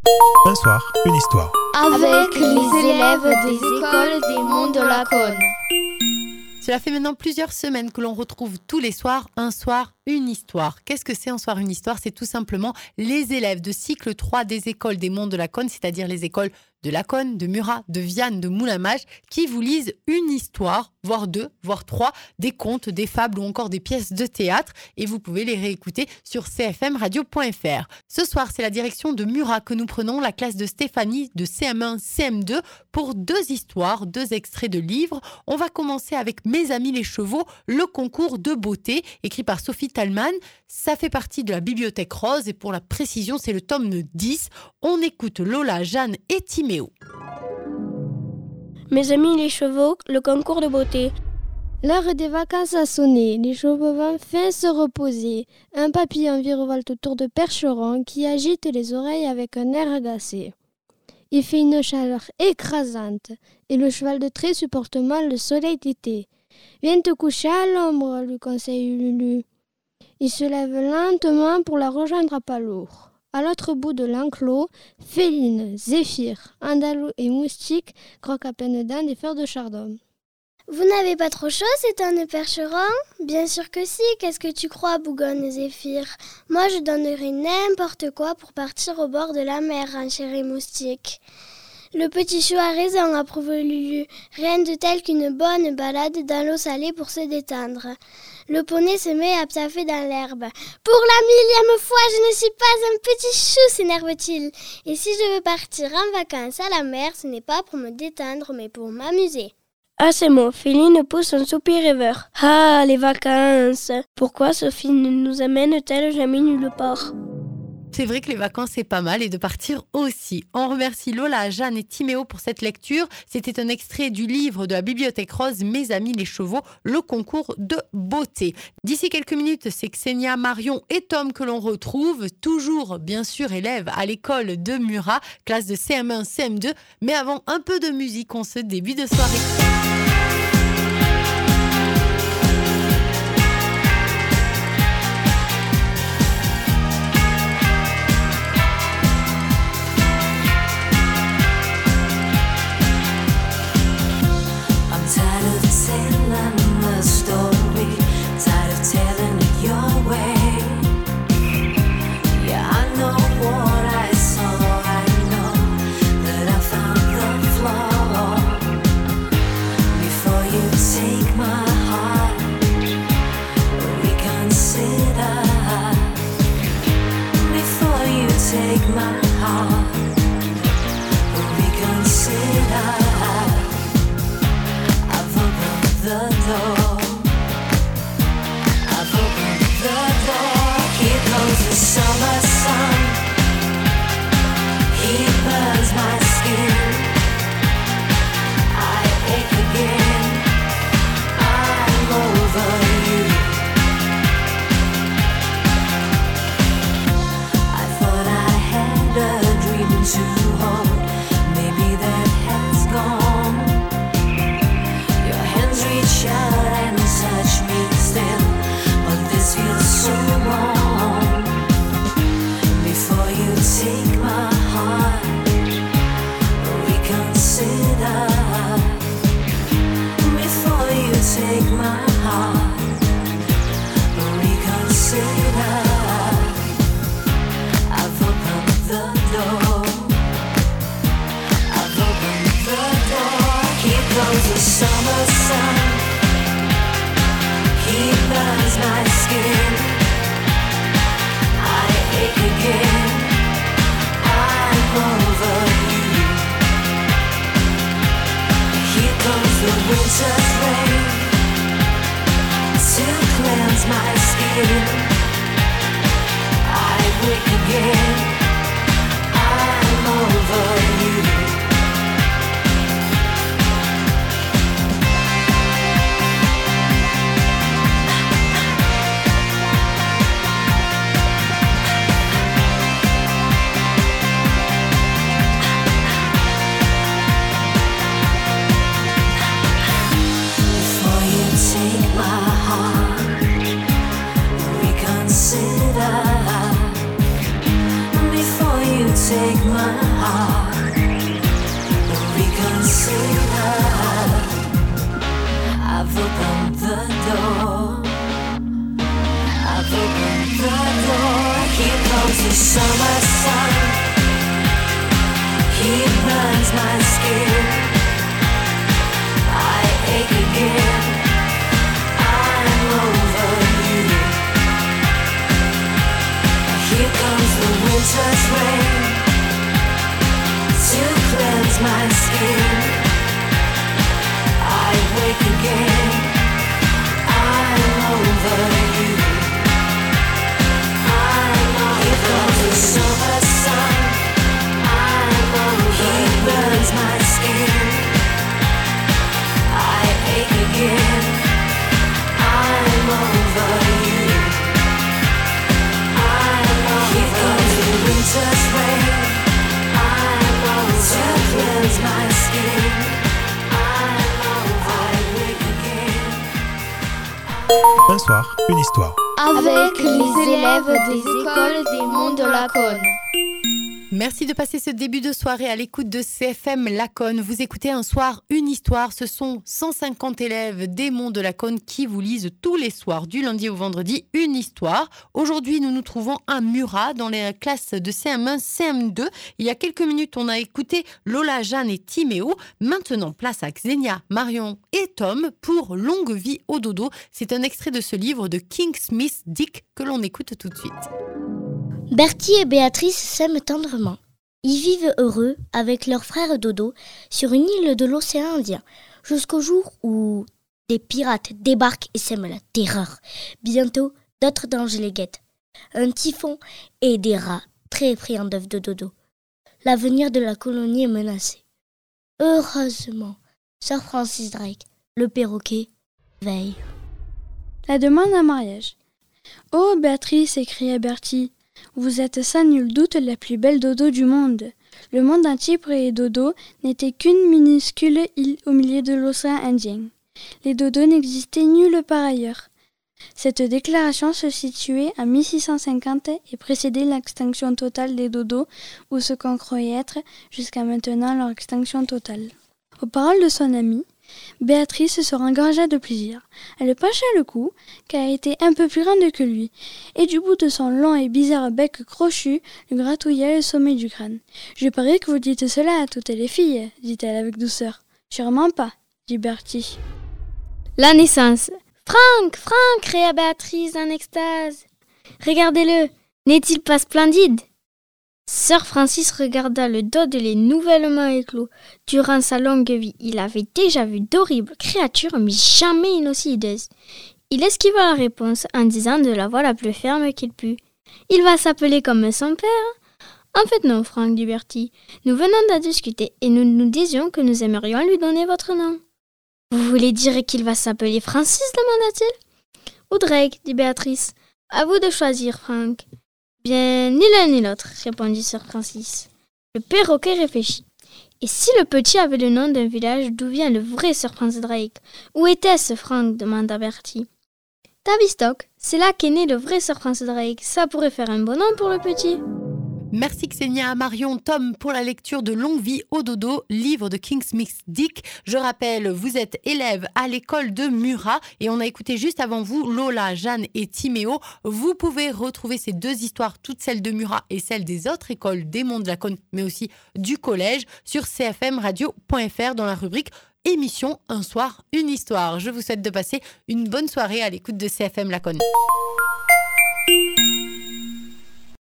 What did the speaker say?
Un soir, une histoire. Avec les élèves des écoles des Monts de la Cône. Cela fait maintenant plusieurs semaines que l'on retrouve tous les soirs un soir, une histoire. Qu'est-ce que c'est un soir, une histoire ? C'est tout simplement les élèves de cycle 3 des écoles des Monts de la Cône, c'est-à-dire les écoles de La Cône, de Murat, de Vianne, de Moulin-Mage, qui vous lisent une histoire, voire deux, voire trois, des contes, des fables ou encore des pièces de théâtre. Et vous pouvez les réécouter sur cfmradio.fr. Ce soir, c'est la direction de Murat que nous prenons, la classe de Stéphanie de CM1, CM2, pour deux histoires, deux extraits de livres. On va commencer avec Mes amis les chevaux, le concours de beauté, écrit par Sophie Talman. Ça fait partie de la bibliothèque rose et pour la précision, c'est le tome 10. On écoute Lola, Jeanne et Timéo. Mes amis les chevaux, le concours de beauté. L'heure des vacances a sonné, les chevaux vont enfin se reposer. Un papillon virevolte autour de Percheron qui agite les oreilles avec un air agacé. Il fait une chaleur écrasante et le cheval de trait supporte mal le soleil d'été. Viens te coucher à l'ombre, lui conseille Lulu. Il se lève lentement pour la rejoindre à pas lourd. À l'autre bout de l'enclos, Féline, Zéphyr, Andalou et Moustique croquent à peine dedans des fleurs de chardon. Vous n'avez pas trop chaud, c'est Percheron ? Bien sûr que si, qu'est-ce que tu crois, Bougonne et Zéphyr ? Moi, je donnerais n'importe quoi pour partir au bord de la mer, renchérit Moustique. Le petit chou a raison, approuve Lulu. Rien de tel qu'une bonne balade dans l'eau salée pour se détendre. Le poney se met à piaffer dans l'herbe. Pour la millième fois, je ne suis pas un petit chou, s'énerve-t-il. Et si je veux partir en vacances à la mer, ce n'est pas pour me détendre, mais pour m'amuser. À ces mots, Féline pousse un soupir rêveur. Ah, les vacances! Pourquoi Sophie ne nous amène-t-elle jamais nulle part? C'est vrai que les vacances, c'est pas mal et de partir aussi. On remercie Lola, Jeanne et Timéo pour cette lecture. C'était un extrait du livre de la Bibliothèque Rose, Mes amis les chevaux, le concours de beauté. D'ici quelques minutes, c'est Xenia, Marion et Tom que l'on retrouve. Toujours, bien sûr, élèves à l'école de Murat, classe de CM1, CM2. Mais avant, un peu de musique en ce début de soirée. my heart. We can see love. I've opened the door. I've opened the door. Here comes the summer sun. He burns my skin. I ache again. I'm over you. Here comes the winter's rain to cleanse my skin. I wake again. I'm over you. Here comes the summer sun. He burns my skin. I ache again. I'm over you. Here comes the winter's rain to cleanse my skin. I wake again. Un soir, une histoire. Avec les élèves des écoles des Monts de Laconne. Merci de passer ce début de soirée à l'écoute de CFM Laconne. Vous écoutez Un soir, une histoire. Ce sont 150 élèves des Monts de Laconne qui vous lisent tous les soirs, du lundi au vendredi, une histoire. Aujourd'hui, nous nous trouvons à Murat, dans les classes de CM1, CM2. Il y a quelques minutes, on a écouté Lola, Jeanne et Timéo. Maintenant, place à Xenia, Marion et Tom pour Longue vie au dodo. C'est un extrait de ce livre de King Smith Dick que l'on écoute tout de suite. Bertie et Béatrice s'aiment tendrement. Ils vivent heureux avec leur frère Dodo sur une île de l'océan Indien, jusqu'au jour où des pirates débarquent et sèment la terreur. Bientôt, d'autres dangers les guettent. Un typhon et des rats très friands d'œufs de Dodo. L'avenir de la colonie est menacé. Heureusement, Sir Francis Drake, le perroquet, veille. La demande en mariage. « Oh, Béatrice !» s'écria Bertie. « Vous êtes sans nul doute la plus belle dodo du monde. » Le monde entier pour les dodos n'était qu'une minuscule île au milieu de l'océan Indien. Les dodos n'existaient nulle part ailleurs. Cette déclaration se situait en 1650 et précédait l'extinction totale des dodos, ou ce qu'on croyait être jusqu'à maintenant leur extinction totale. Aux paroles de son amie, Béatrice se rengorgea de plaisir. Elle pencha le cou, car elle était un peu plus grande que lui, et du bout de son long et bizarre bec crochu, lui gratouilla le sommet du crâne. « Je parie que vous dites cela à toutes les filles, dit-elle avec douceur. « Sûrement pas, dit Bertie. » La naissance. Franck, cria Béatrice en extase. Regardez-le, n'est-il pas splendide? Sir Francis regarda le Dudley nouvellement éclos. Durant sa longue vie, il avait déjà vu d'horribles créatures, mais jamais une aussi hideuse. Il esquiva la réponse en disant de la voix la plus ferme qu'il put. « Il va s'appeler comme son père ?» « En fait non, Franck, dit Bertie. Nous venons d'en discuter et nous nous disions que nous aimerions lui donner votre nom. »« Vous voulez dire qu'il va s'appeler Francis ?» demanda-t-il. « Ou Drake, dit Béatrice. À vous de choisir, Franck. » Bien, ni l'un ni l'autre, répondit Sir Francis. Le perroquet réfléchit. Et si le petit avait le nom d'un village d'où vient le vrai Sir Francis Drake? Où était-ce, Franck? Demanda Bertie. Tavistock, c'est là qu'est né le vrai Sir Francis Drake. Ça pourrait faire un bon nom pour le petit. Merci Xenia, Marion, Tom pour la lecture de Longue vie au dodo, livre de King Smith Dick. Je rappelle, vous êtes élève à l'école de Murat et on a écouté juste avant vous Lola, Jeanne et Timéo. Vous pouvez retrouver ces deux histoires, toutes celles de Murat et celles des autres écoles des Monts de Laconne, mais aussi du collège, sur cfmradio.fr dans la rubrique émission Un soir, une histoire. Je vous souhaite de passer une bonne soirée à l'écoute de CFM Laconne.